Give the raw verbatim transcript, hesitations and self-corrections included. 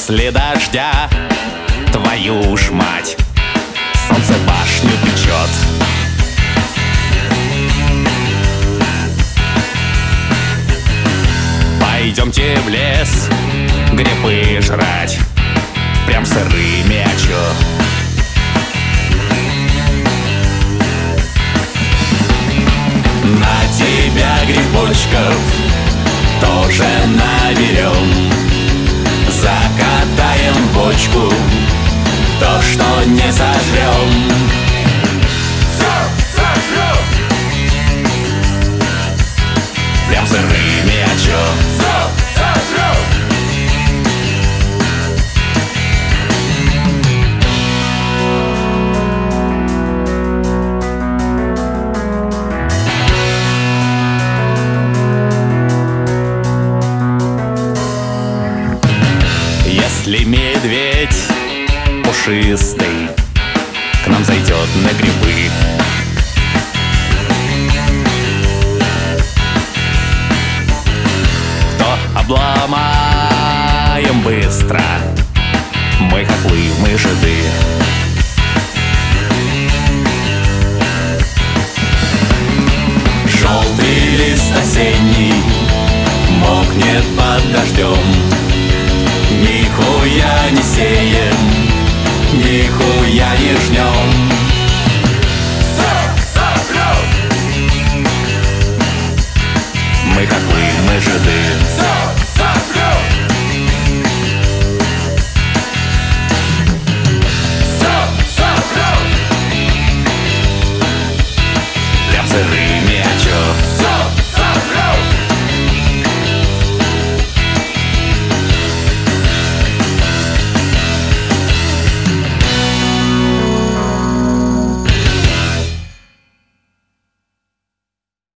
после дождя. Твою ж мать, солнце башню печет. Пойдемте в лес грибы жрать, прям сырыми, а чё? На тебя грибочков тоже наберем, закатаем бочку, то, что не сожрем. Все сожрем! Прям сырыми, а чё? Все сожрем! Если медведь пушистый к нам зайдет на грибы, то обломаем быстро мы котлы в мышиды. Желтый лист осенний мокнет под дождем,